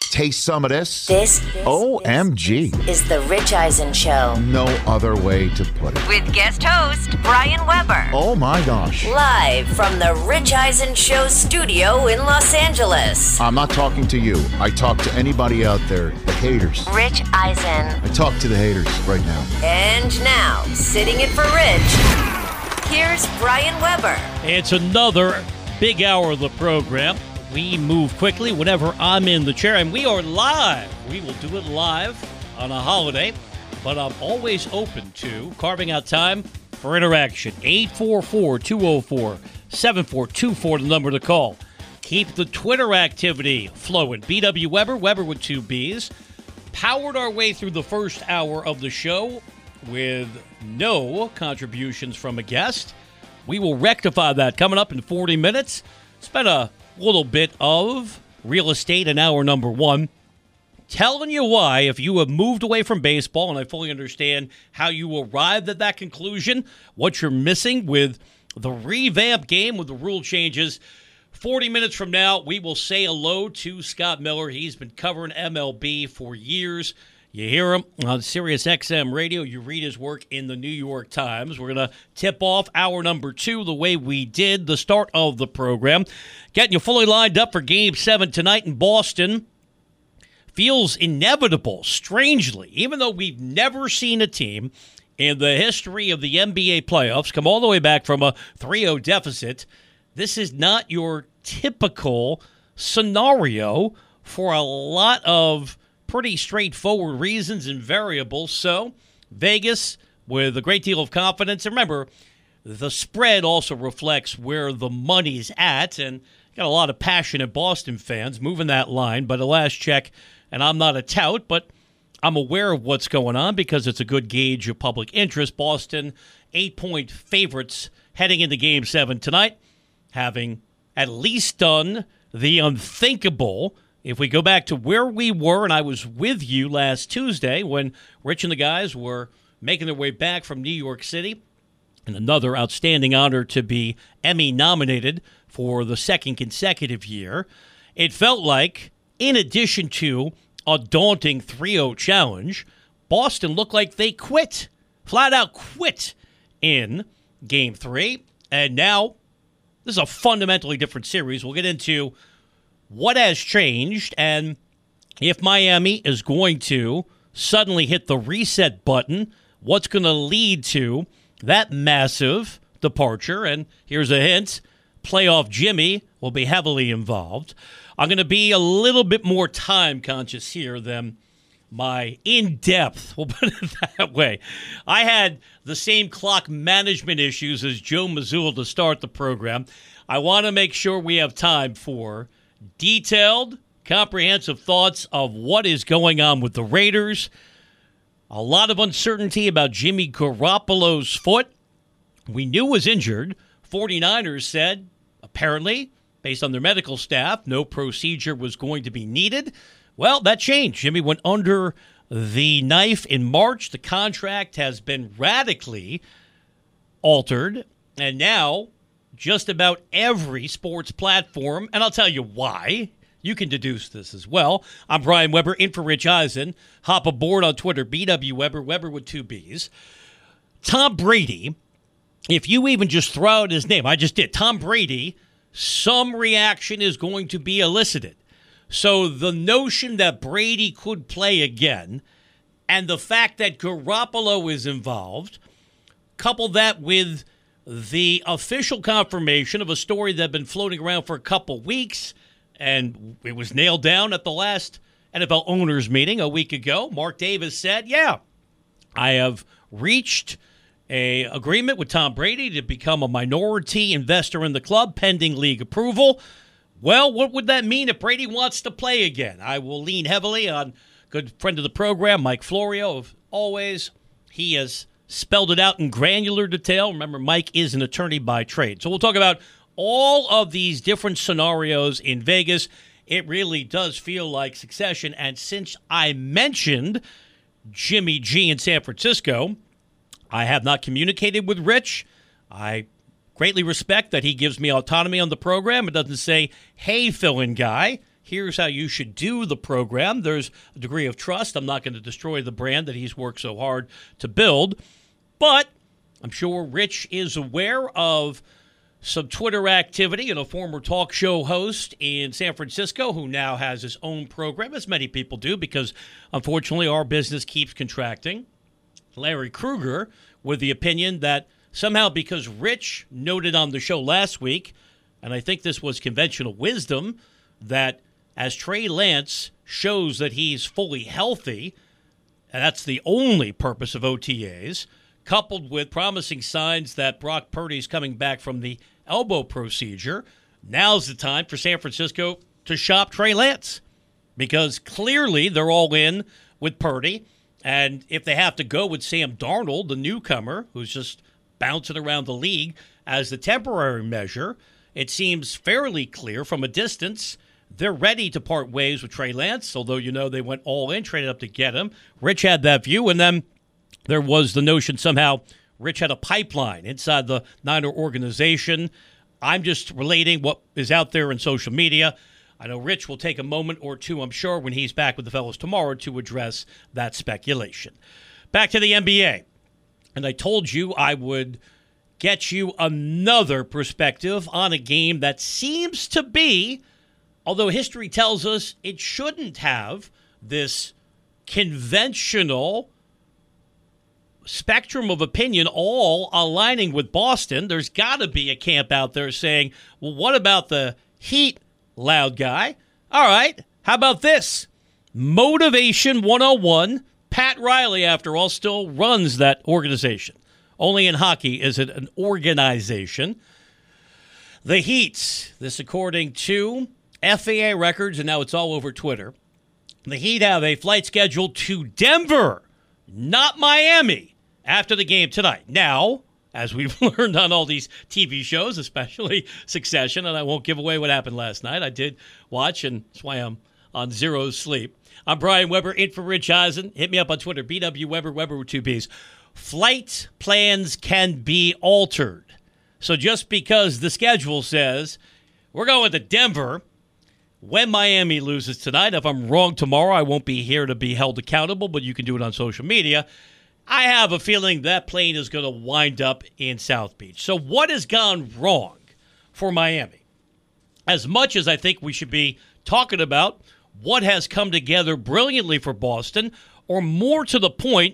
taste some of this. This OMG. is the Rich Eisen Show. No other way to put it. With guest host Brian Weber. Oh my gosh. Live from the Rich Eisen Show studio in Los Angeles. I'm not talking to you. I talk to anybody out there, the haters. Rich Eisen. I talk to the haters right now. And now, sitting in for Rich, here's Brian Weber. It's another big hour of the program. We move quickly whenever I'm in the chair, and we are live. We will do it live on a holiday, but I'm always open to carving out time for interaction. 844-204-7424, the number to call. Keep the Twitter activity flowing. BW Weber, Weber with two B's. Powered our way through the first hour of the show with no contributions from a guest. We will rectify that coming up in 40 minutes. Spend a little bit of real estate in hour number one. Telling you why, if you have moved away from baseball, and I fully understand how you arrived at that conclusion, what you're missing with the revamped game with the rule changes. 40 minutes from now, we will say hello to Scott Miller. He's been covering MLB for years. You hear him on Sirius XM radio. You read his work in the New York Times. We're going to tip off hour number two the way we did the start of the program. Getting you fully lined up for Game 7 tonight in Boston. Feels inevitable, strangely, even though we've never seen a team in the history of the NBA playoffs come all the way back from a 3-0 deficit. This is not your typical scenario for a lot of pretty straightforward reasons and variables. So Vegas with a great deal of confidence. And remember, the spread also reflects where the money's at. And got a lot of passionate Boston fans moving that line. But at last check, and I'm not a tout, but I'm aware of what's going on because it's a good gauge of public interest. Boston, 8-point favorites heading into Game 7 tonight, having at least done the unthinkable. If we go back to where we were, and I was with you last Tuesday when Rich and the guys were making their way back from New York City, and another outstanding honor to be Emmy nominated for the second consecutive year, it felt like, in addition to a daunting 3-0 challenge, Boston looked like they quit, flat out quit in Game 3, and now this is a fundamentally different series. We'll get into what has changed, and if Miami is going to suddenly hit the reset button, what's going to lead to that massive departure. And here's a hint, playoff Jimmy will be heavily involved. I'm going to be a little bit more time conscious here than my in-depth, we'll put it that way. I had the same clock management issues as Joe Mazzulla to start the program. I want to make sure we have time for detailed, comprehensive thoughts of what is going on with the Raiders. A lot of uncertainty about Jimmy Garoppolo's foot. We knew was injured. 49ers said, apparently, based on their medical staff, no procedure was going to be needed. Well, that changed. Jimmy went under the knife in March. The contract has been radically altered. And now just about every sports platform, and I'll tell you why. You can deduce this as well. I'm Brian Weber, in for Rich Eisen. Hop aboard on Twitter, BW Weber, Weber with two B's. Tom Brady, if you even just throw out his name, I just did, Tom Brady, some reaction is going to be elicited. So the notion that Brady could play again and the fact that Garoppolo is involved, couple that with the official confirmation of a story that had been floating around for a couple weeks, and it was nailed down at the last NFL owners meeting a week ago. Mark Davis said, yeah, I have reached an agreement with Tom Brady to become a minority investor in the club pending league approval. Well, what would that mean if Brady wants to play again? I will lean heavily on good friend of the program, Mike Florio, of always. He has spelled it out in granular detail. Remember, Mike is an attorney by trade. So we'll talk about all of these different scenarios in Vegas. It really does feel like succession. And since I mentioned Jimmy G in San Francisco, I have not communicated with Rich. I greatly respect that he gives me autonomy on the program. It doesn't say, hey, fill-in guy. Here's how you should do the program. There's a degree of trust. I'm not going to destroy the brand that he's worked so hard to build. But I'm sure Rich is aware of some Twitter activity and a former talk show host in San Francisco who now has his own program, as many people do, because unfortunately our business keeps contracting. Larry Krueger with the opinion that somehow because Rich noted on the show last week, and I think this was conventional wisdom, that as Trey Lance shows that he's fully healthy, and that's the only purpose of OTAs, coupled with promising signs that Brock Purdy's coming back from the elbow procedure, now's the time for San Francisco to shop Trey Lance. Because clearly they're all in with Purdy, and if they have to go with Sam Darnold, the newcomer, who's just bouncing around the league as the temporary measure, it seems fairly clear from a distance they're ready to part ways with Trey Lance, although you know they went all in, traded up to get him. Rich had that view, and then there was the notion somehow Rich had a pipeline inside the Niner organization. I'm just relating what is out there in social media. I know Rich will take a moment or two, I'm sure, when he's back with the fellows tomorrow to address that speculation. Back to the NBA. And I told you I would get you another perspective on a game that seems to be, although history tells us it shouldn't have, this conventional spectrum of opinion all aligning with Boston. There's got to be a camp out there saying, well, what about the Heat, loud guy? All right, how about this? Motivation 101. Pat Riley, after all, still runs that organization. Only in hockey is it an organization. The Heat, this according to FAA records, and now it's all over Twitter. The Heat have a flight scheduled to Denver, not Miami, after the game tonight. Now, as we've learned on all these TV shows, especially Succession, and I won't give away what happened last night. I did watch, and that's why I'm on zero sleep. I'm Brian Weber, in for Rich Eisen. Hit me up on Twitter, BW Weber, Weber with 2 B's. Flight plans can be altered. So just because the schedule says we're going to Denver when Miami loses tonight, if I'm wrong tomorrow, I won't be here to be held accountable, but you can do it on social media. I have a feeling that plane is going to wind up in South Beach. So what has gone wrong for Miami? As much as I think we should be talking about what has come together brilliantly for Boston, or more to the point,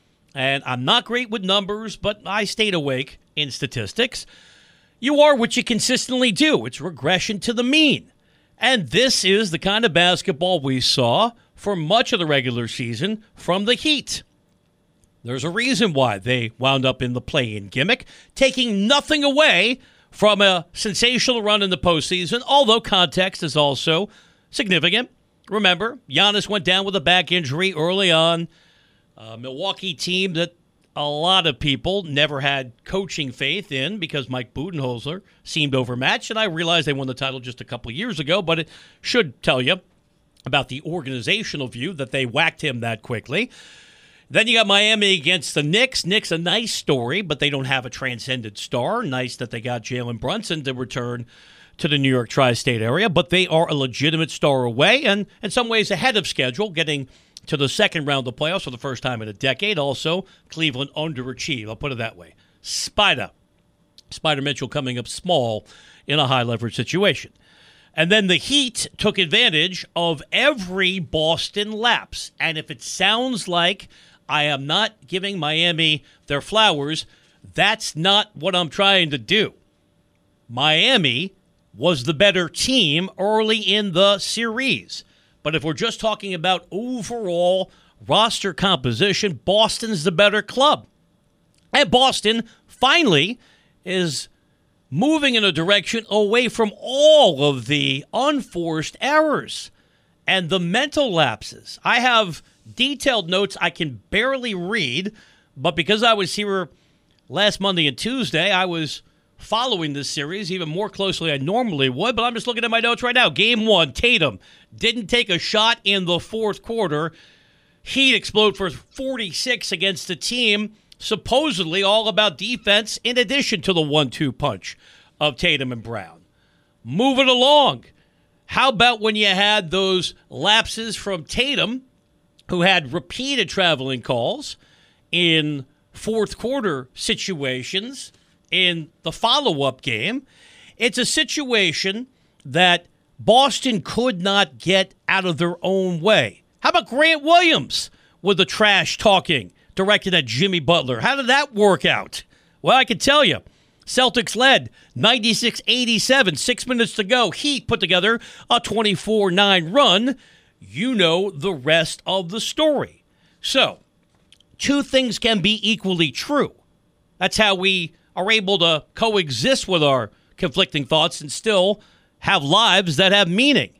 and I'm not great with numbers, but I stayed awake in statistics, you are what you consistently do. It's regression to the mean. And this is the kind of basketball we saw for much of the regular season from the Heat. There's a reason why they wound up in the play-in gimmick, taking nothing away from a sensational run in the postseason, although context is also significant. Remember, Giannis went down with a back injury early on. A Milwaukee team that a lot of people never had coaching faith in because Mike Budenholzer seemed overmatched, and I realized they won the title just a couple of years ago, but it should tell you about the organizational view that they whacked him that quickly. Then you got Miami against the Knicks. Knicks, a nice story, but they don't have a transcendent star. Nice that they got Jalen Brunson to return to the New York tri-state area, but they are a legitimate star away and in some ways ahead of schedule, getting to the second round of the playoffs for the first time in a decade. Also, Cleveland underachieved. I'll put it that way. Spider Mitchell coming up small in a high-leverage situation. And then the Heat took advantage of every Boston lapse. And if it sounds like I am not giving Miami their flowers, that's not what I'm trying to do. Miami was the better team early in the series. But if we're just talking about overall roster composition, Boston's the better club. And Boston finally is moving in a direction away from all of the unforced errors and the mental lapses. I have detailed notes I can barely read, but because I was here last Monday and Tuesday, I was following this series even more closely than I normally would, but I'm just looking at my notes right now. Game 1, Tatum didn't take a shot in the fourth quarter. Heat explode for 46 against a team supposedly all about defense in addition to the 1-2 punch of Tatum and Brown. Moving along. How about when you had those lapses from Tatum, who had repeated traveling calls in fourth quarter situations in the follow-up game? It's a situation that Boston could not get out of their own way. How about Grant Williams with the trash talking directed at Jimmy Butler? How did that work out? Well, I can tell you. Celtics led 96-87, 6 minutes to go. Heat put together a 24-9 run. You know the rest of the story. So, two things can be equally true. That's how we are able to coexist with our conflicting thoughts and still have lives that have meaning.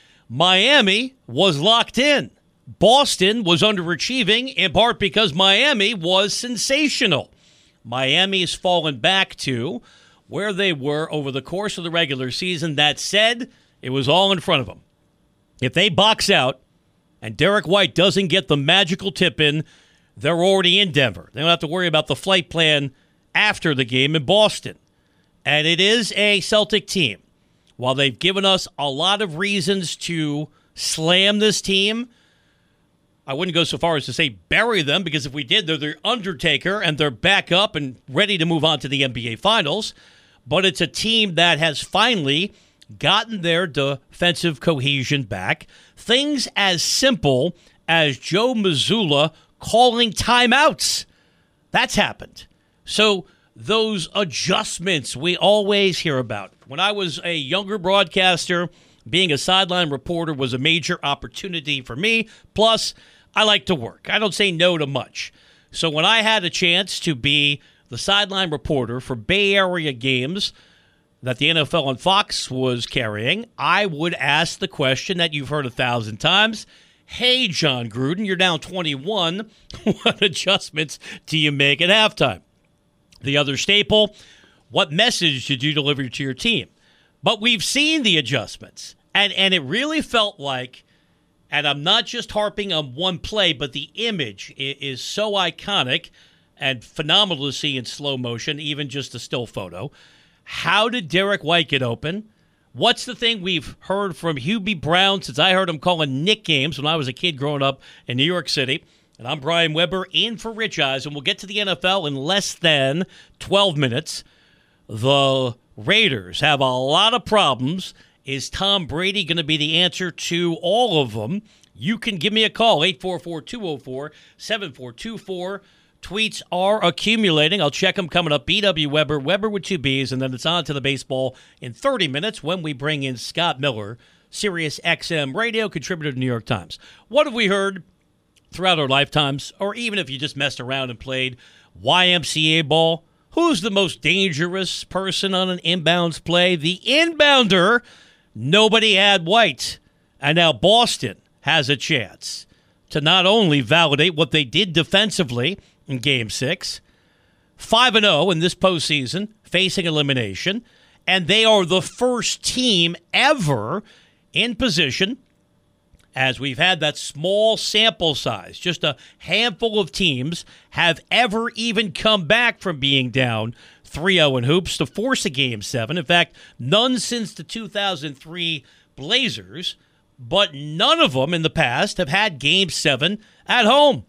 Miami was locked in. Boston was underachieving, in part because Miami was sensational. Miami has fallen back to where they were over the course of the regular season. That said, it was all in front of them. If they box out and Derek White doesn't get the magical tip in, they're already in Denver. They don't have to worry about the flight plan after the game in Boston. And it is a Celtic team. While they've given us a lot of reasons to slam this team, I wouldn't go so far as to say bury them, because if we did, they're the Undertaker and they're back up and ready to move on to the NBA Finals. But it's a team that has finally gotten their defensive cohesion back. Things as simple as Joe Mazzulla calling timeouts. That's happened. So those adjustments we always hear about. When I was a younger broadcaster, being a sideline reporter was a major opportunity for me. Plus, I like to work. I don't say no to much. So when I had a chance to be the sideline reporter for Bay Area games that the NFL on Fox was carrying, I would ask the question that you've heard 1,000 times. Hey, John Gruden, you're down 21. What adjustments do you make at halftime? The other staple, what message did you deliver to your team? But we've seen the adjustments, and it really felt like, and I'm not just harping on one play, but the image is so iconic and phenomenal to see in slow motion, even just a still photo. How did Derek White get open? What's the thing we've heard from Hubie Brown since I heard him calling Knick games when I was a kid growing up in New York City? And I'm Brian Weber, in for Rich Eyes, and we'll get to the NFL in less than 12 minutes. The Raiders have a lot of problems. Is Tom Brady going to be the answer to all of them? You can give me a call, 844-204-7424. Tweets are accumulating. I'll check them coming up. BW Weber, Weber with two Bs, and then it's on to the baseball in 30 minutes when we bring in Scott Miller, Sirius XM radio contributor to the New York Times. What have we heard throughout our lifetimes, or even if you just messed around and played YMCA ball? Who's the most dangerous person on an inbounds play? The inbounder. Nobody had White. And now Boston has a chance to not only validate what they did defensively in Game 6, 5-0 in this postseason, facing elimination, and they are the first team ever in position, as we've had that small sample size, just a handful of teams have ever even come back from being down 3-0 in hoops to force a Game 7. In fact, none since the 2003 Blazers, but none of them in the past have had Game 7 at home.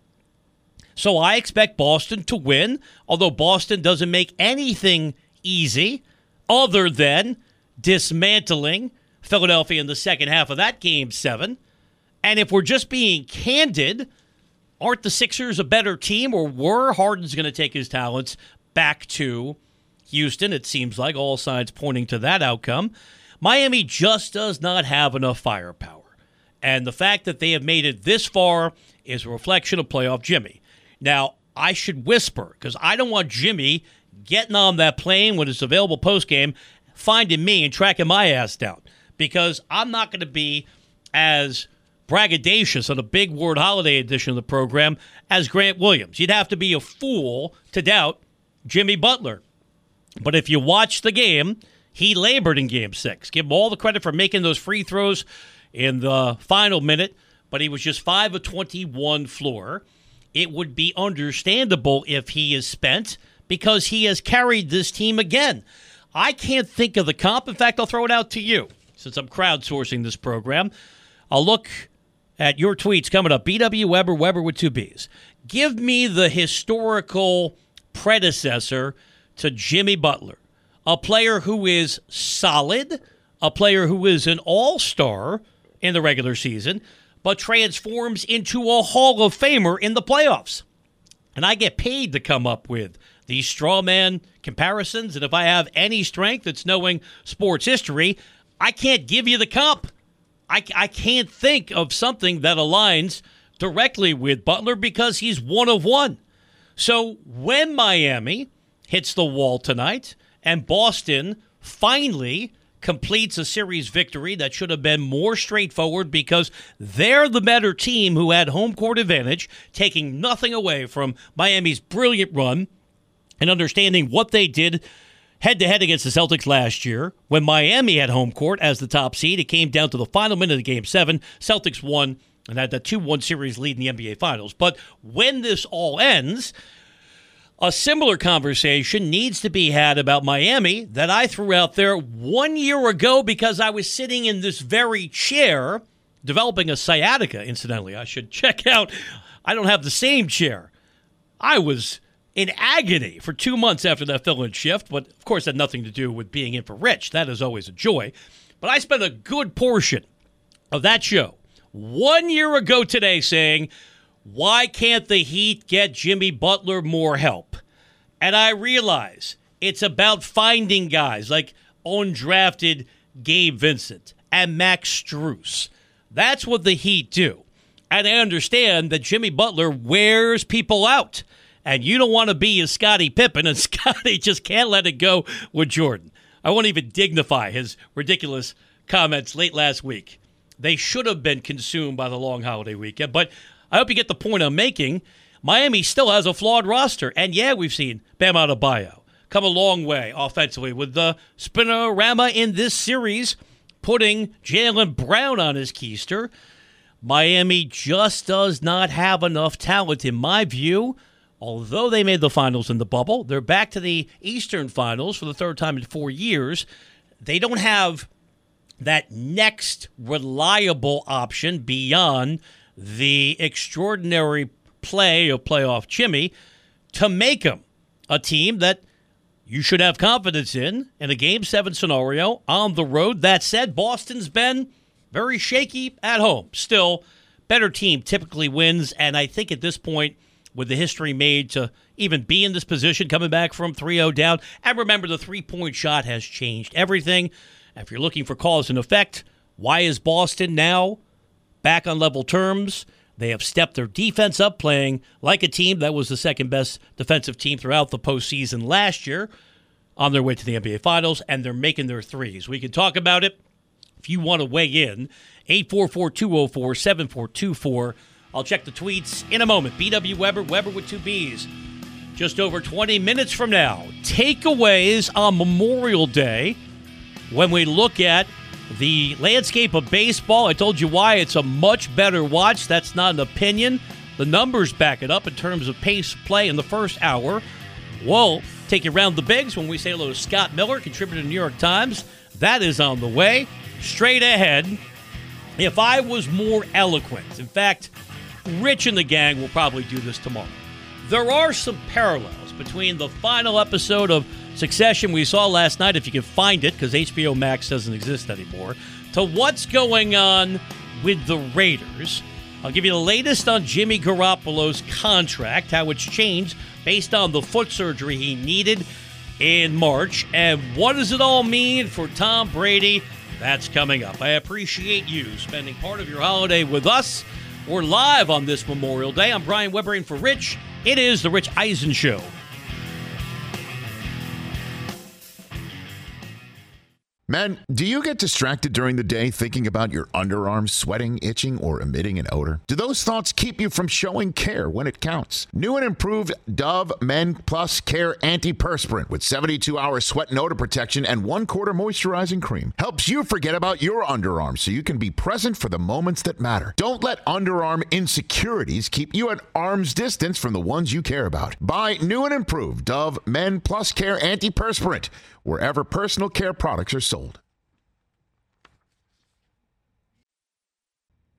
So I expect Boston to win, although Boston doesn't make anything easy other than dismantling Philadelphia in the second half of that Game 7. And if we're just being candid, aren't the Sixers a better team, or were Harden's going to take his talents back to Houston? It seems like all signs pointing to that outcome. Miami just does not have enough firepower. And the fact that they have made it this far is a reflection of playoff Jimmy. Now, I should whisper, because I don't want Jimmy getting on that plane when it's available postgame, finding me and tracking my ass down, because I'm not going to be as braggadocious on a big word holiday edition of the program as Grant Williams. You'd have to be a fool to doubt Jimmy Butler. But if you watch the game, he labored in Game 6. Give him all the credit for making those free throws in the final minute, but he was just 5 of 21 floor. It would be understandable if he is spent, because he has carried this team again. I can't think of the comp. In fact, I'll throw it out to you. since I'm crowdsourcing this program. I'll look at your tweets coming up. BW Weber, Weber with 2 Bs. Give me the historical predecessor to Jimmy Butler, a player who is solid, a player who is an all-star in the regular season, but transforms into a Hall of Famer in the playoffs. And I get paid to come up with these straw man comparisons, and if I have any strength, it's knowing sports history. I can't give you the comp. I can't think of something that aligns directly with Butler because he's one of one. So when Miami hits the wall tonight and Boston finally completes a series victory that should have been more straightforward because they're the better team who had home court advantage, taking nothing away from Miami's brilliant run and understanding what they did head-to-head against the Celtics last year. When Miami had home court as the top seed, it came down to the final minute of Game 7. Celtics won and had that 2-1 series lead in the NBA Finals. But when this all ends, a similar conversation needs to be had about Miami that I threw out there 1 year ago because I was sitting in this very chair, developing a sciatica, incidentally. I should check out. I don't have the same chair. I was in agony for 2 months after that fill-in shift, but of course that had nothing to do with being in for Rich. That is always a joy. But I spent a good portion of that show 1 year ago today saying, why can't the Heat get Jimmy Butler more help? And I realize it's about finding guys like undrafted Gabe Vincent and Max Strus. That's what the Heat do. And I understand that Jimmy Butler wears people out. And you don't want to be a Scottie Pippen, and Scottie just can't let it go with Jordan. I won't even dignify his ridiculous comments late last week. They should have been consumed by the long holiday weekend, but I hope you get the point I'm making. Miami still has a flawed roster, and yeah, we've seen Bam Adebayo come a long way offensively with the spinorama in this series, putting Jaylen Brown on his keister. Miami just does not have enough talent, in my view. Although they made the finals in the bubble, they're back to the Eastern Finals for the third time in 4 years. They don't have that next reliable option beyond the extraordinary play of playoff Jimmy to make them a team that you should have confidence in a Game 7 scenario on the road. That said, Boston's been very shaky at home. Still, better team typically wins, and I think at this point, with the history made to even be in this position, coming back from 3-0 down. And remember, the three-point shot has changed everything. If you're looking for cause and effect, why is Boston now back on level terms? They have stepped their defense up, playing like a team that was the second-best defensive team throughout the postseason last year, on their way to the NBA Finals, and they're making their threes. We can talk about it if you want to weigh in. 844-204-7424. I'll check the tweets in a moment. BW Weber, Weber with 2 Bs. Just over 20 minutes from now, takeaways on Memorial Day when we look at the landscape of baseball. I told you why it's a much better watch. That's not an opinion. The numbers back it up in terms of pace play in the first hour. We'll take you around the bigs when we say hello to Scott Miller, contributor to the New York Times. That is on the way. Straight ahead, if I was more eloquent, in fact, Rich and the gang will probably do this tomorrow. There are some parallels between the final episode of Succession we saw last night, if you can find it, because HBO Max doesn't exist anymore, to what's going on with the Raiders. I'll give you the latest on Jimmy Garoppolo's contract, how it's changed based on the foot surgery he needed in March, and what does it all mean for Tom Brady? That's coming up. I appreciate you spending part of your holiday with us. We're live on this Memorial Day. I'm Brian Weber in for Rich. It is The Rich Eisen Show. Men, do you get distracted during the day thinking about your underarms sweating, itching, or emitting an odor? Do those thoughts keep you from showing care when it counts? New and improved Dove Men Plus Care Antiperspirant with 72-hour sweat and odor protection and 1/4 moisturizing cream helps you forget about your underarms so you can be present for the moments that matter. Don't let underarm insecurities keep you at arm's distance from the ones you care about. Buy new and improved Dove Men Plus Care Antiperspirant wherever personal care products are sold.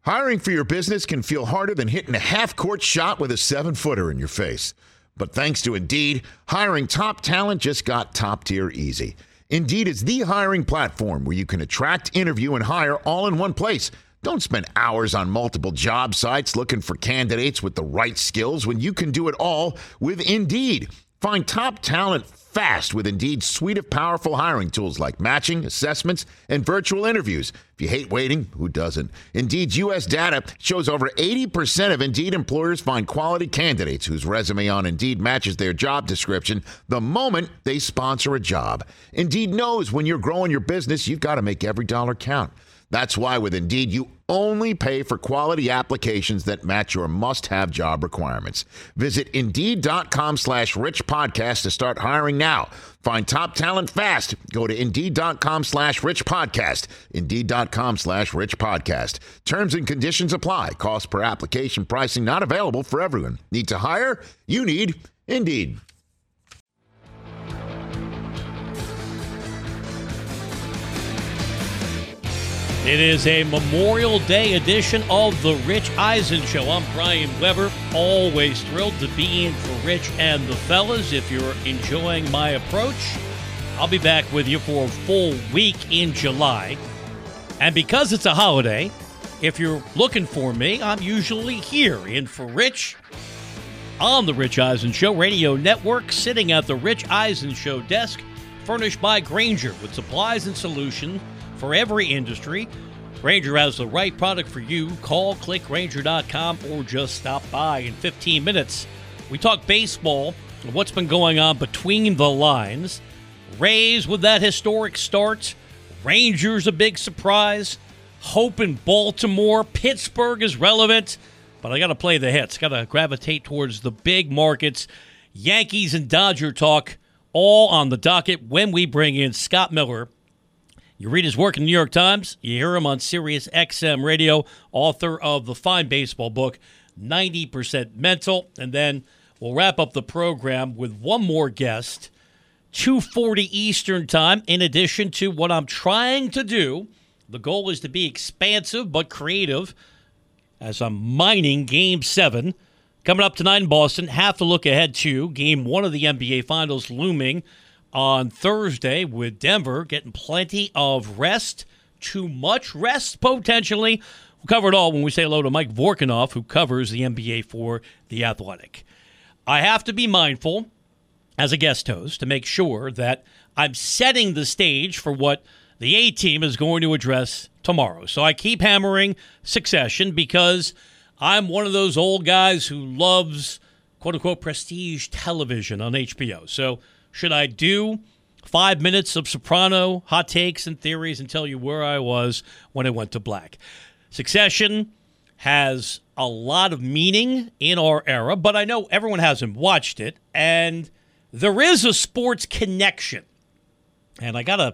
Hiring for your business can feel harder than hitting a half-court shot with a 7-footer in your face. But thanks to Indeed, hiring top talent just got top-tier easy. Indeed is the hiring platform where you can attract, interview, and hire all in one place. Don't spend hours on multiple job sites looking for candidates with the right skills when you can do it all with Indeed. Find top talent fast with Indeed's suite of powerful hiring tools like matching, assessments, and virtual interviews. If you hate waiting, who doesn't? Indeed's U.S. data shows over 80% of Indeed employers find quality candidates whose resume on Indeed matches their job description the moment they sponsor a job. Indeed knows when you're growing your business, you've got to make every dollar count. That's why with Indeed, you only pay for quality applications that match your must-have job requirements. Visit Indeed.com/Rich Podcast to start hiring now. Find top talent fast. Go to Indeed.com/Rich Podcast. Indeed.com/Rich Podcast. Terms and conditions apply. Cost per application pricing not available for everyone. Need to hire? You need Indeed. It is a Memorial Day edition of The Rich Eisen Show. I'm Brian Weber, always thrilled to be in for Rich and the fellas. If you're enjoying my approach, I'll be back with you for a full week in July. And because it's a holiday, if you're looking for me, I'm usually here in for Rich on The Rich Eisen Show Radio Network, sitting at The Rich Eisen Show desk, furnished by Grainger with supplies and solutions for every industry. Grainger has the right product for you. Call, click Grainger.com, or just stop by. In 15 minutes, we talk baseball and what's been going on between the lines. Rays with that historic start. Rangers a big surprise. Hope in Baltimore. Pittsburgh is relevant. But I got to play the hits. Got to gravitate towards the big markets. Yankees and Dodger talk all on the docket when we bring in Scott Miller. You read his work in the New York Times. You hear him on Sirius XM Radio, author of the fine baseball book, 90% Mental. And then we'll wrap up the program with one more guest, 2:40 Eastern Time, in addition to what I'm trying to do. The goal is to be expansive but creative as I'm mining Game 7. Coming up tonight in Boston, have to look ahead to Game 1 of the NBA Finals looming on Thursday with Denver getting plenty of rest, too much rest potentially. We'll cover it all when we say hello to Mike Vorkunov, who covers the NBA for The Athletic. I have to be mindful as a guest host to make sure that I'm setting the stage for what the A-team is going to address tomorrow. So I keep hammering Succession because I'm one of those old guys who loves quote-unquote prestige television on HBO. So should I do 5 minutes of Soprano hot takes and theories and tell you where I was when it went to black? Succession has a lot of meaning in our era, but I know everyone hasn't watched it, and there is a sports connection. And I got to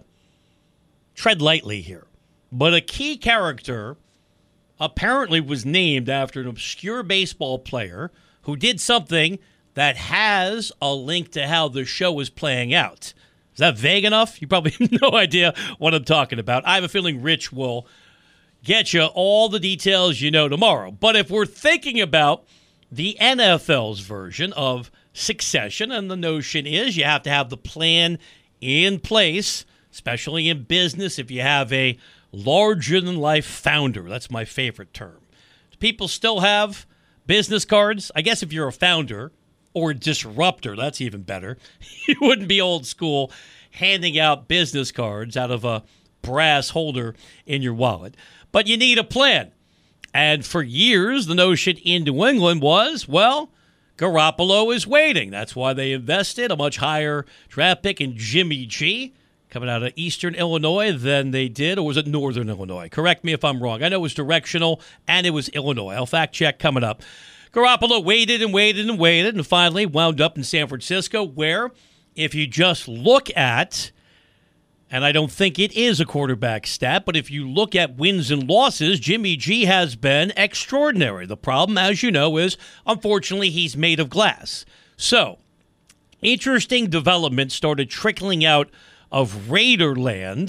tread lightly here. But a key character apparently was named after an obscure baseball player who did something that has a link to how the show is playing out. Is that vague enough? You probably have no idea what I'm talking about. I have a feeling Rich will get you all the details you know tomorrow. But if we're thinking about the NFL's version of Succession, and the notion is you have to have the plan in place, especially in business, if you have a larger-than-life founder. That's my favorite term. Do people still have business cards? I guess if you're a founder or disruptor, that's even better. You wouldn't be old school handing out business cards out of a brass holder in your wallet. But you need a plan. And for years, the notion in New England was, well, Garoppolo is waiting. That's why they invested a much higher draft pick in Jimmy G, coming out of Eastern Illinois than they did, or was it Northern Illinois? Correct me if I'm wrong. I know it was directional, and it was Illinois. I'll fact check coming up. Garoppolo waited and waited and waited and finally wound up in San Francisco, where if you just look at, and I don't think it is a quarterback stat, but if you look at wins and losses, Jimmy G has been extraordinary. The problem, as you know, is unfortunately he's made of glass. So, interesting developments started trickling out of Raider land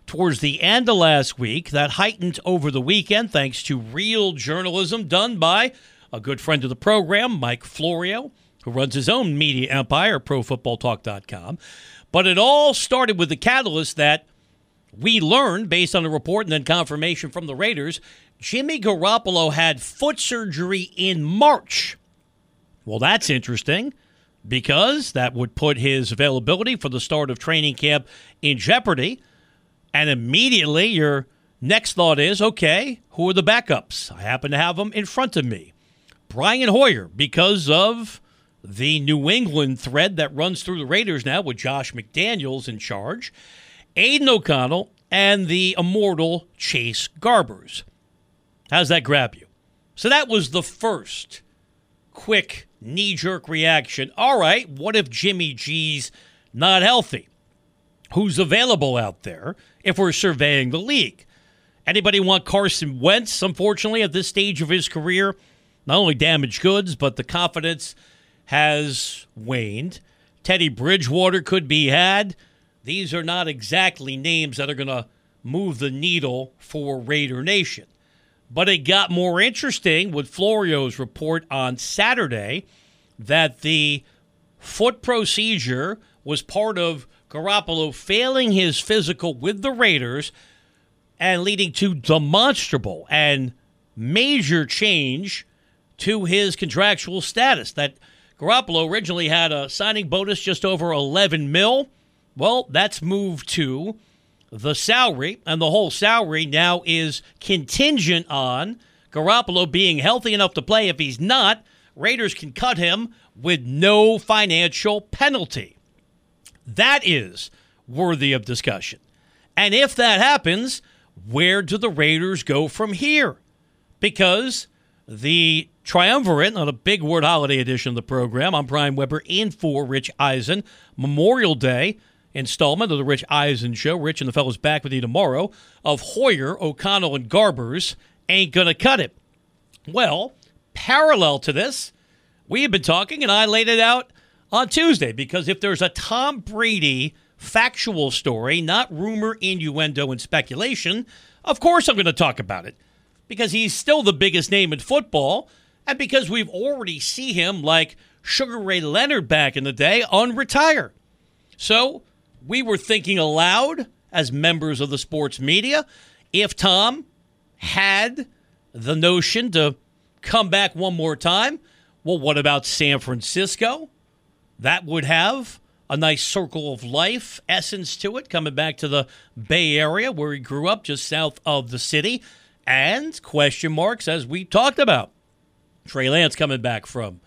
towards the end of last week. That heightened over the weekend thanks to real journalism done by a good friend of the program, Mike Florio, who runs his own media empire, ProFootballTalk.com. But it all started with the catalyst that we learned, based on a report and then confirmation from the Raiders, Jimmy Garoppolo had foot surgery in March. Well, that's interesting because that would put his availability for the start of training camp in jeopardy. And immediately your next thought is, okay, who are the backups? I happen to have them in front of me. Brian Hoyer, because of the New England thread that runs through the Raiders now with Josh McDaniels in charge, Aiden O'Connell, and the immortal Chase Garbers. How's that grab you? So that was the first quick knee-jerk reaction. All right, what if Jimmy G's not healthy? Who's available out there if we're surveying the league? Anybody want Carson Wentz? Unfortunately, at this stage of his career, not only damaged goods, but the confidence has waned. Teddy Bridgewater could be had. These are not exactly names that are going to move the needle for Raider Nation. But it got more interesting with Florio's report on Saturday that the foot procedure was part of Garoppolo failing his physical with the Raiders and leading to demonstrable and major change to his contractual status. That Garoppolo originally had a signing bonus just over $11 million. Well, that's moved to the salary, and the whole salary now is contingent on Garoppolo being healthy enough to play. If he's not, Raiders can cut him with no financial penalty. That is worthy of discussion. And if that happens, where do the Raiders go from here? Because the triumvirate on a Big Word Holiday edition of the program, I'm Brian Weber in for Rich Eisen, Memorial Day installment of the Rich Eisen Show. Rich and the fellas back with you tomorrow, of Hoyer, O'Connell, and Garbers ain't going to cut it. Well, parallel to this, we have been talking, and I laid it out on Tuesday, because if there's a Tom Brady factual story, not rumor, innuendo, and speculation, of course I'm going to talk about it, because he's still the biggest name in football, and because we've already seen him, like Sugar Ray Leonard back in the day, unretire. So we were thinking aloud as members of the sports media, if Tom had the notion to come back one more time, well, what about San Francisco? That would have a nice circle of life essence to it, coming back to the Bay Area where he grew up just south of the city. And question marks, as we talked about. Trey Lance coming back from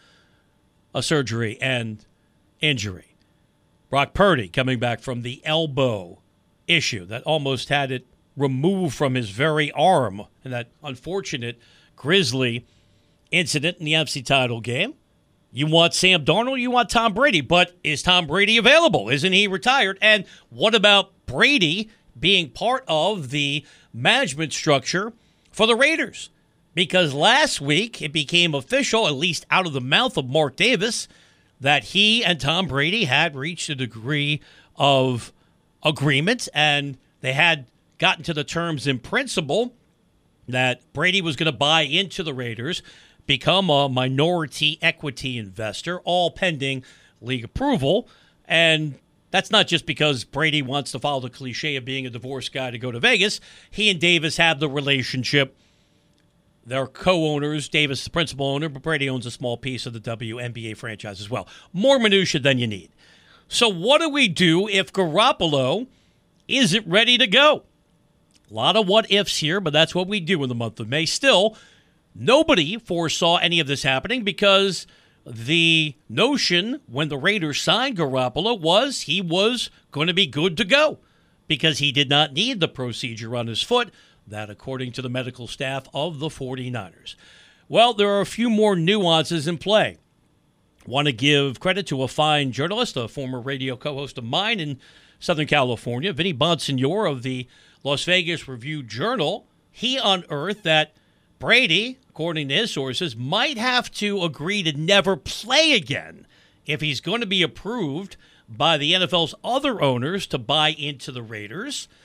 a surgery and injury. Brock Purdy coming back from the elbow issue that almost had it removed from his very arm in that unfortunate Grizzly incident in the NFC title game. You want Sam Darnold, you want Tom Brady, but is Tom Brady available? Isn't he retired? And what about Brady being part of the management structure for the Raiders? Because last week it became official, at least out of the mouth of Mark Davis, that he and Tom Brady had reached a degree of agreement, and they had gotten to the terms in principle that Brady was going to buy into the Raiders, become a minority equity investor, all pending league approval. And that's not just because Brady wants to follow the cliche of being a divorced guy to go to Vegas. He and Davis have the relationship. They're co-owners. Davis is the principal owner, but Brady owns a small piece of the WNBA franchise as well. More minutia than you need. So what do we do if Garoppolo isn't ready to go? A lot of what-ifs here, but that's what we do in the month of May. Still, nobody foresaw any of this happening because the notion when the Raiders signed Garoppolo was he was going to be good to go because he did not need the procedure on his foot. That, according to the medical staff of the 49ers. Well, there are a few more nuances in play. Want to give credit to a fine journalist, a former radio co-host of mine in Southern California, Vinny Bonsignor of the Las Vegas Review-Journal. He unearthed that Brady, according to his sources, might have to agree to never play again if he's going to be approved by the NFL's other owners to buy into the Raiders.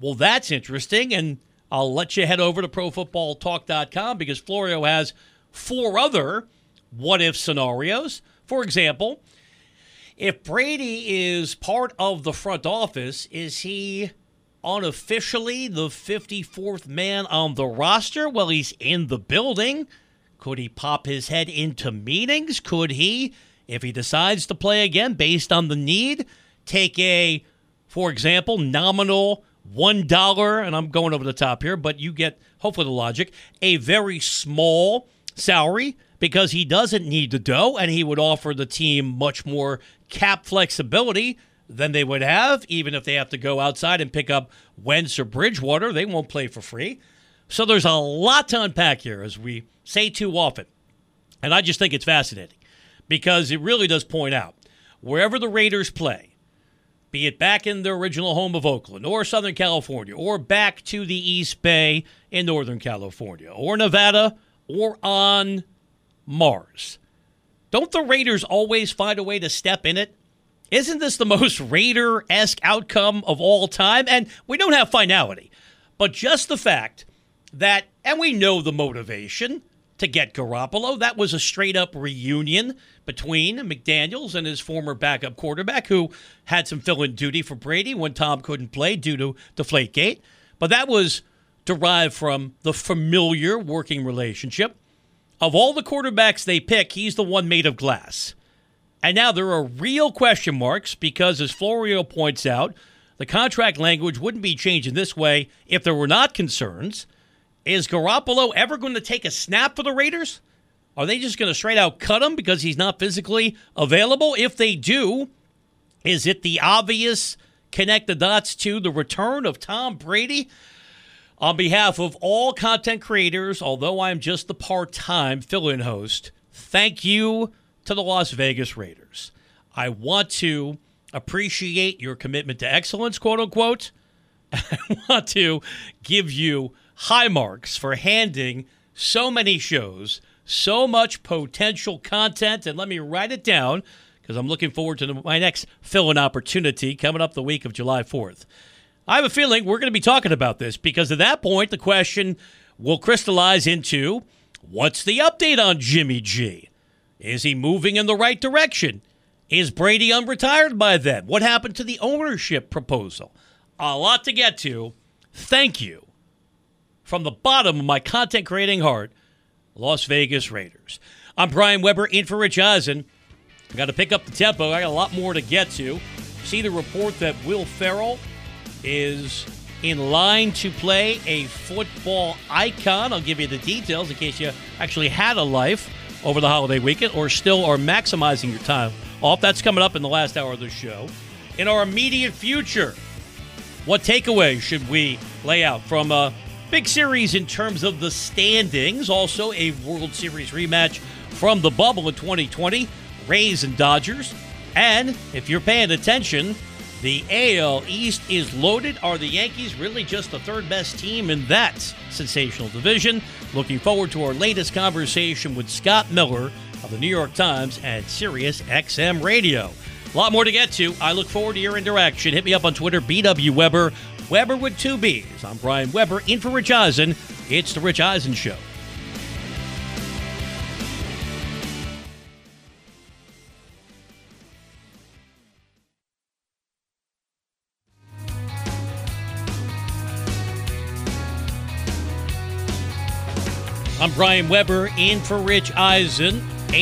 Well, that's interesting, and I'll let you head over to ProFootballTalk.com because Florio has 4 other what-if scenarios. For example, if Brady is part of the front office, is he unofficially the 54th man on the roster? Well, he's in the building. Could he pop his head into meetings? Could he, if he decides to play again based on the need, take a, for example, nominal $1, and I'm going over the top here, but you get, hopefully, the logic, a very small salary because he doesn't need the dough, and he would offer the team much more cap flexibility than they would have, even if they have to go outside and pick up Wentz or Bridgewater. They won't play for free. So there's a lot to unpack here, as we say too often. And I just think it's fascinating because it really does point out wherever the Raiders play, be it back in their original home of Oakland or Southern California or back to the East Bay in Northern California or Nevada or on Mars, don't the Raiders always find a way to step in it? Isn't this the most Raider-esque outcome of all time? And we don't have finality, but just the fact that, and we know the motivation to get Garoppolo, that was a straight-up reunion between McDaniels and his former backup quarterback who had some fill-in duty for Brady when Tom couldn't play due to Deflategate. But that was derived from the familiar working relationship. Of all the quarterbacks they pick, he's the one made of glass. And now there are real question marks because, as Florio points out, the contract language wouldn't be changing this way if there were not concerns. Is Garoppolo ever going to take a snap for the Raiders? Are they just going to straight out cut him because he's not physically available? If they do, is it the obvious connect the dots to the return of Tom Brady? On behalf of all content creators, although I'm just the part-time fill-in host, thank you to the Las Vegas Raiders. I want to appreciate your commitment to excellence, quote-unquote. I want to give you high marks for handing so many shows, so much potential content, and let me write it down because I'm looking forward to my next fill-in opportunity coming up the week of July 4th. I have a feeling we're going to be talking about this because at that point the question will crystallize into what's the update on Jimmy G? Is he moving in the right direction? Is Brady unretired by then? What happened to the ownership proposal? A lot to get to. Thank you. From the bottom of my content creating heart, Las Vegas Raiders. I'm Brian Weber in for Rich Eisen. I got to pick up the tempo. I got a lot more to get to. See the report that Will Ferrell is in line to play a football icon. I'll give you the details in case you actually had a life over the holiday weekend or still are maximizing your time off. That's coming up in the last hour of the show. In our immediate future, what takeaways should we lay out from a big series in terms of the standings? Also a World Series rematch from the bubble in 2020, Rays and Dodgers. And if you're paying attention, the AL East is loaded. Are the Yankees really just the third best team in that sensational division? Looking forward to our latest conversation with Scott Miller of the New York Times and Sirius XM Radio. A lot more to get to. I look forward to your interaction. Hit me up on Twitter, BW Weber, Weber with 2 B's. I'm Brian Weber in for Rich Eisen. It's The Rich Eisen Show. I'm Brian Weber in for Rich Eisen.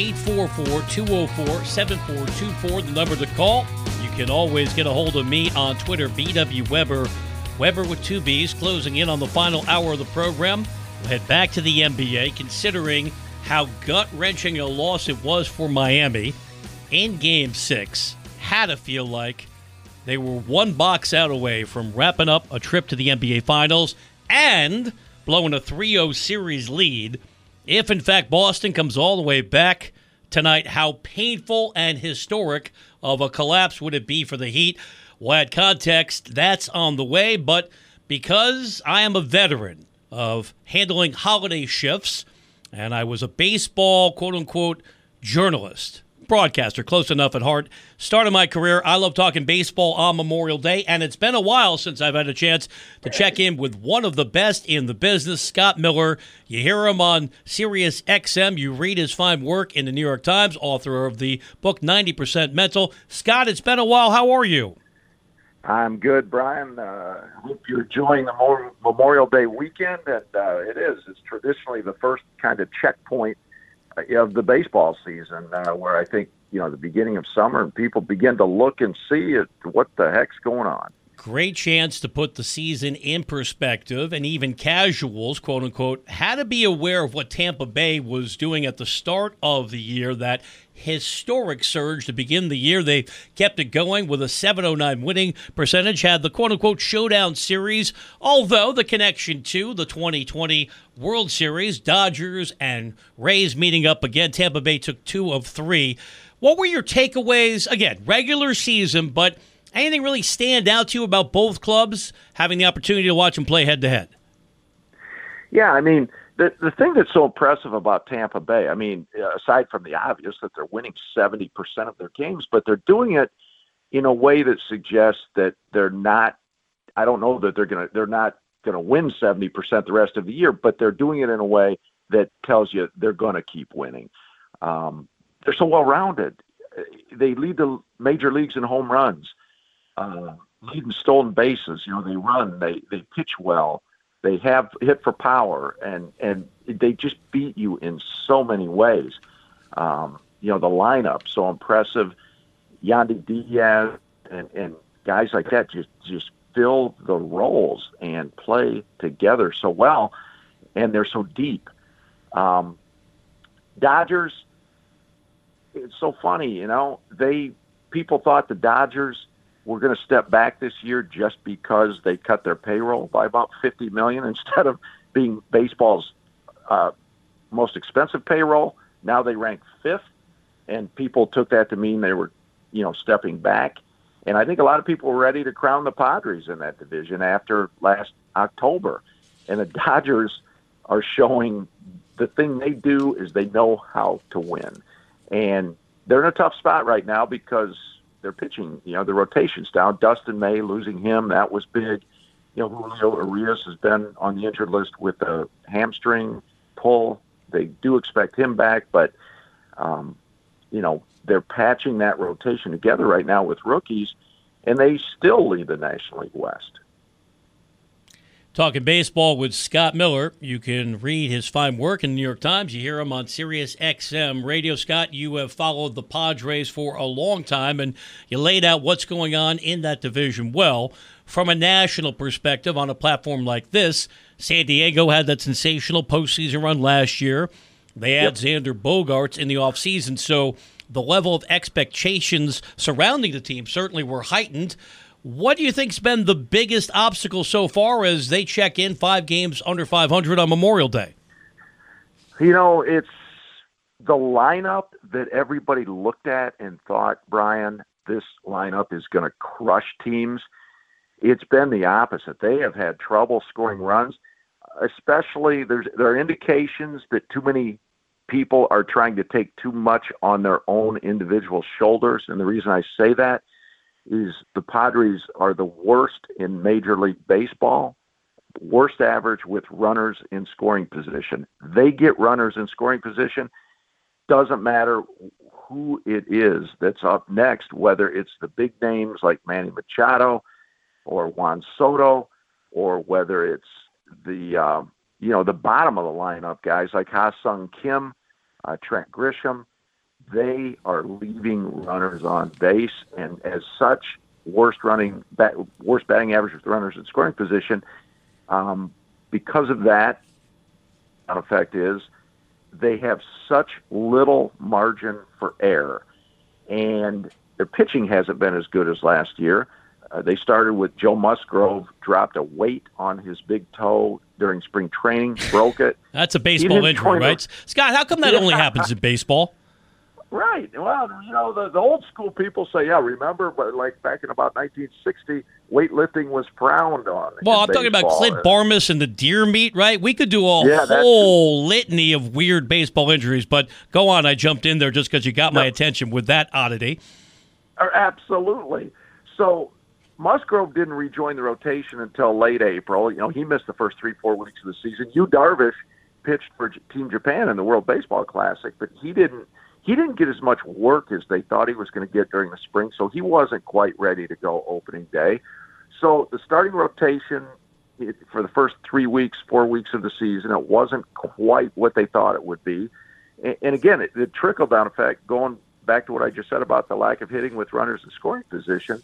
844-204-7424, the number to call. You can always get a hold of me on Twitter, BW Weber, Weber with 2 B's. Closing in on the final hour of the program. We'll head back to the NBA, considering how gut-wrenching a loss it was for Miami in Game 6. Had to feel like they were 1 box out away from wrapping up a trip to the NBA Finals and blowing a 3-0 series lead. If, in fact, Boston comes all the way back tonight, how painful and historic of a collapse would it be for the Heat? We'll add context. That's on the way. But because I am a veteran of handling holiday shifts, and I was a baseball, quote-unquote, journalist broadcaster, close enough at heart. Started my career. I love talking baseball on Memorial Day, and it's been a while since I've had a chance to check in with one of the best in the business, Scott Miller. You hear him on Sirius XM. You read his fine work in the New York Times, author of the book 90% Mental. Scott, it's been a while. How are you? I'm good, Brian. Hope you're enjoying the Memorial Day weekend, and it is. It's traditionally the first kind of checkpoint of the baseball season, where I think, the beginning of summer, and people begin to look and see what the heck's going on. Great chance to put the season in perspective, and even casuals, quote unquote, had to be aware of what Tampa Bay was doing at the start of the year. That historic surge to begin the year. They kept it going with a 709 winning percentage, had the quote unquote showdown series, although the connection to the 2020 World Series, Dodgers and Rays meeting up again. Tampa Bay took 2 of 3. What were your takeaways? Again, regular season, but anything really stand out to you about both clubs having the opportunity to watch them play head-to-head? Yeah, I mean, the thing that's so impressive about Tampa Bay, I mean, aside from the obvious that they're winning 70% of their games, but they're doing it in a way that suggests that they're not, I don't know that they're not going to win 70% the rest of the year, but they're doing it in a way that tells you they're going to keep winning. They're so well-rounded. They lead the major leagues in home runs. Lead in stolen bases. They run, they pitch well, they have hit for power, and they just beat you in so many ways. The lineup, so impressive. Yandy Diaz and guys like that just fill the roles and play together so well, and they're so deep. Dodgers, it's so funny, people thought the Dodgers were going to step back this year just because they cut their payroll by about $50 million instead of being baseball's most expensive payroll. Now they rank 5th, and people took that to mean they were, stepping back. And I think a lot of people were ready to crown the Padres in that division after last October. And the Dodgers are showing the thing they do is they know how to win. And they're in a tough spot right now because they're pitching, the rotation's down. Dustin May, losing him, that was big. Julio Urias has been on the injured list with a hamstring pull. They do expect him back, but, they're patching that rotation together right now with rookies, and they still lead the National League West. Talking baseball with Scott Miller. You can read his fine work in the New York Times. You hear him on Sirius XM Radio. Scott, you have followed the Padres for a long time, and you laid out what's going on in that division well. From a national perspective, on a platform like this, San Diego had that sensational postseason run last year. They had Xander Bogaerts in the offseason, so the level of expectations surrounding the team certainly were heightened. What do you think's been the biggest obstacle so far as they check in 5 games under 500 on Memorial Day? It's the lineup that everybody looked at and thought, Brian, this lineup is going to crush teams. It's been the opposite. They have had trouble scoring runs, especially there are indications that too many people are trying to take too much on their own individual shoulders. And the reason I say that is the Padres are the worst in Major League Baseball, worst average with runners in scoring position. They get runners in scoring position. Doesn't matter who it is that's up next, whether it's the big names like Manny Machado or Juan Soto, or whether it's the the bottom of the lineup guys like Ha-Sung Kim, Trent Grisham. They are leaving runners on base, and as such, worst batting average with runners in scoring position. Because of that, an effect is they have such little margin for error, and their pitching hasn't been as good as last year. They started with Joe Musgrove, dropped a weight on his big toe during spring training, broke it. That's a baseball injury, right? Scott, how come that only happens in baseball? Right. Well, the old school people say, yeah, remember, but like back in about 1960, weightlifting was frowned on. Well, I'm talking about Clint Barmas and the deer meat, right? We could do a whole litany of weird baseball injuries, but go on. I jumped in there just because you got my attention with that oddity. Absolutely. So Musgrove didn't rejoin the rotation until late April. He missed the first 3-4 weeks of the season. Yu Darvish pitched for Team Japan in the World Baseball Classic, but he didn't get as much work as they thought he was going to get during the spring, so he wasn't quite ready to go opening day. So the starting rotation for the first 4 weeks of the season, it wasn't quite what they thought it would be. And again, the trickle-down effect, going back to what I just said about the lack of hitting with runners in scoring position,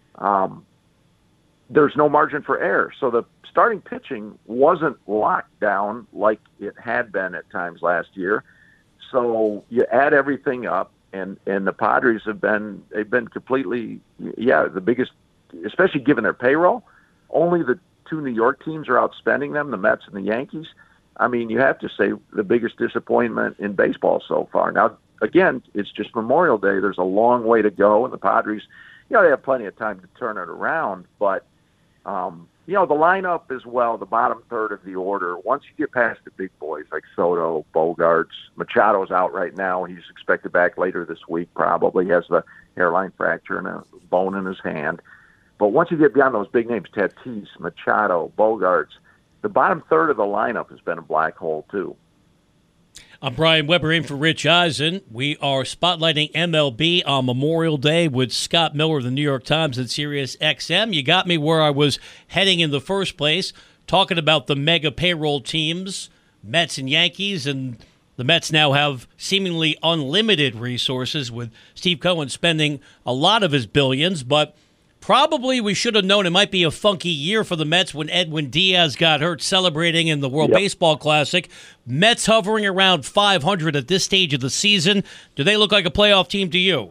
there's no margin for error. So the starting pitching wasn't locked down like it had been at times last year. So you add everything up, and the Padres they've been completely, the biggest, especially given their payroll. Only the two New York teams are outspending them, the Mets and the Yankees. I mean, you have to say the biggest disappointment in baseball so far. Now, again, it's just Memorial Day. There's a long way to go, and the Padres, they have plenty of time to turn it around. But, the lineup as well, the bottom third of the order, once you get past the big boys like Soto, Bogarts, Machado's out right now. He's expected back later this week probably. He has the hairline fracture and a bone in his hand. But once you get beyond those big names, Tatis, Machado, Bogarts, the bottom third of the lineup has been a black hole too. I'm Brian Weber in for Rich Eisen. We are spotlighting MLB on Memorial Day with Scott Miller of the New York Times and Sirius XM. You got me where I was heading in the first place, talking about the mega payroll teams, Mets and Yankees, and the Mets now have seemingly unlimited resources with Steve Cohen spending a lot of his billions, but probably we should have known it might be a funky year for the Mets when Edwin Diaz got hurt celebrating in the World Baseball Classic. Mets hovering around 500 at this stage of the season. Do they look like a playoff team to you?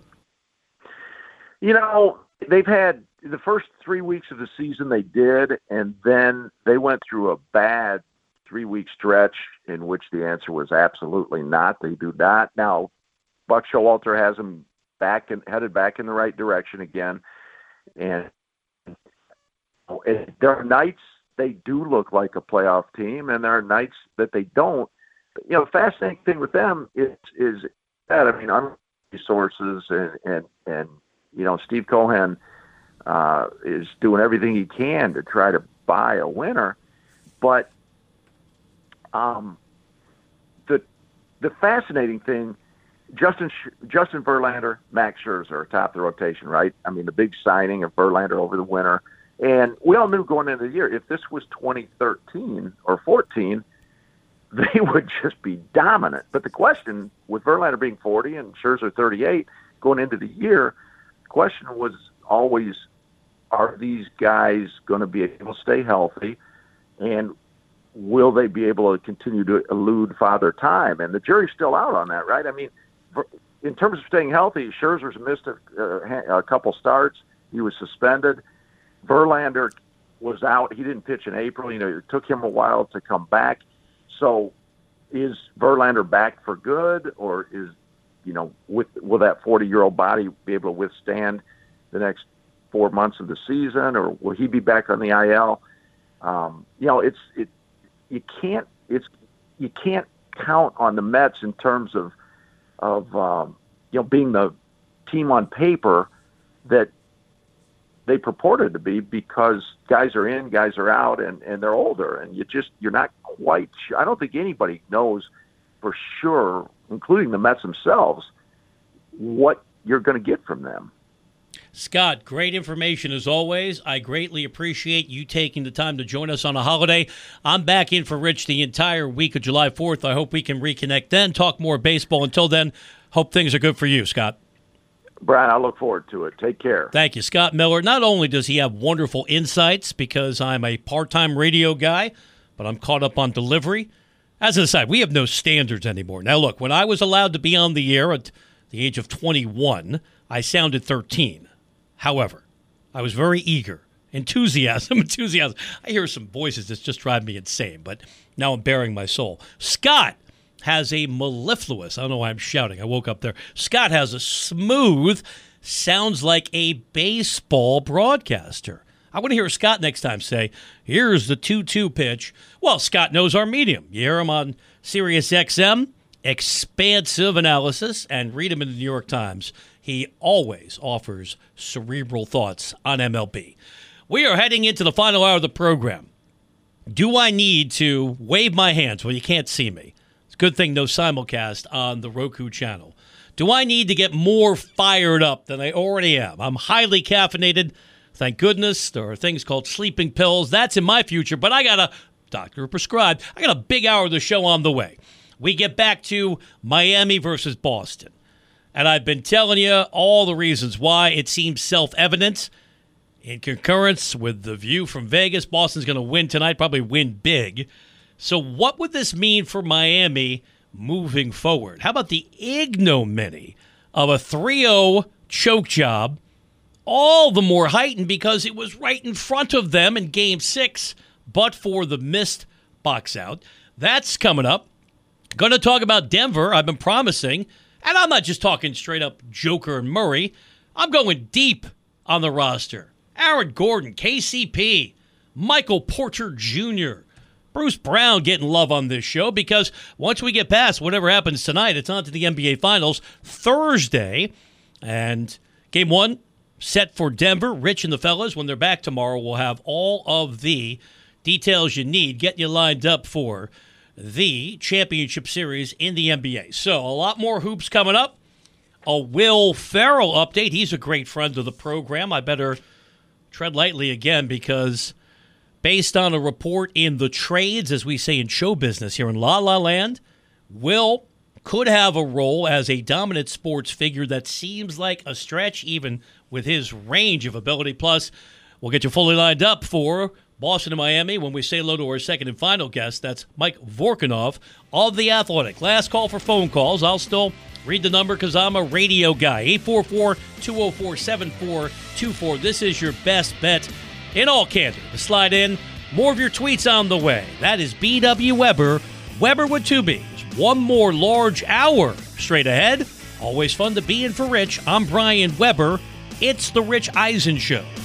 They've had the first 3 weeks of the season they did, and then they went through a bad 3-week stretch in which the answer was absolutely not. They do not. Now, Buck Showalter has them headed back in the right direction again. And there are nights they do look like a playoff team, and there are nights that they don't. But, the fascinating thing with them is that, I'm resources and Steve Cohen is doing everything he can to try to buy a winner. But the fascinating thing, Justin Verlander, Max Scherzer atop the rotation, right? The big signing of Verlander over the winter. And we all knew going into the year, if this was 2013 or 14, they would just be dominant. But the question, with Verlander being 40 and Scherzer 38 going into the year, the question was always, are these guys going to be able to stay healthy? And will they be able to continue to elude Father Time? And the jury's still out on that, right? In terms of staying healthy, Scherzer's missed a couple starts. He was suspended. Verlander was out. He didn't pitch in April. It took him a while to come back. So is Verlander back for good, or will that 40-year-old body be able to withstand the next 4 months of the season, or will he be back on the IL? You can't count on the Mets in terms of being the team on paper that they purported to be, because guys are in, guys are out, and they're older, and you're not quite sure. I don't think anybody knows for sure, including the Mets themselves, what you're going to get from them. Scott, great information as always. I greatly appreciate you taking the time to join us on a holiday. I'm back in for Rich the entire week of July 4th. I hope we can reconnect then, talk more baseball. Until then, hope things are good for you, Scott. Brian, I look forward to it. Take care. Thank you, Scott Miller. Not only does he have wonderful insights, because I'm a part-time radio guy, but I'm caught up on delivery. As an aside, we have no standards anymore. Now, look, when I was allowed to be on the air at the age of 21, I sounded 13. However, I was very eager. Enthusiasm. I hear some voices that just drive me insane, but now I'm bearing my soul. Scott, has a mellifluous, I don't know why I'm shouting, I woke up there. Scott has a smooth, sounds like a baseball broadcaster. I want to hear Scott next time say, here's the 2-2 pitch. Well, Scott knows our medium. You hear him on Sirius XM, expansive analysis, and read him in the New York Times. He always offers cerebral thoughts on MLB. We are heading into the final hour of the program. Do I need to wave my hands? Well, you can't see me. It's a good thing no simulcast on the Roku channel. Do I need to get more fired up than I already am? I'm highly caffeinated. Thank goodness there are things called sleeping pills. That's in my future, but I got a doctor prescribed. I got a big hour of the show on the way. We get back to Miami versus Boston. And I've been telling you all the reasons why. It seems self-evident. In concurrence with the view from Vegas, Boston's going to win tonight, probably win big. So what would this mean for Miami moving forward? How about the ignominy of a 3-0 choke job? All the more heightened because it was right in front of them in Game 6, but for the missed box out. That's coming up. Going to talk about Denver. I've been promising. And I'm not just talking straight up Joker and Murray. I'm going deep on the roster. Aaron Gordon, KCP, Michael Porter Jr., Bruce Brown getting love on this show because once we get past whatever happens tonight, it's on to the NBA Finals Thursday. And Game 1 set for Denver. Rich and the fellas, when they're back tomorrow, will have all of the details you need, getting you lined up for the championship series in the NBA. So a lot more hoops coming up. A Will Ferrell update. He's a great friend of the program. I better tread lightly again because based on a report in the trades, as we say in show business here in La La Land, Will could have a role as a dominant sports figure that seems like a stretch even with his range of ability. Plus, we'll get you fully lined up for Boston and Miami when we say hello to our second and final guest. That's Mike Vorkunov of The Athletic. Last call for phone calls. I'll still read the number because I'm a radio guy. 844-204-7424. This is your best bet in all candor to slide in. More of your tweets on the way. That is B.W. Weber. Weber with 2 B's. One more large hour straight ahead. Always fun to be in for Rich. I'm Brian Weber. It's The Rich Eisen Show.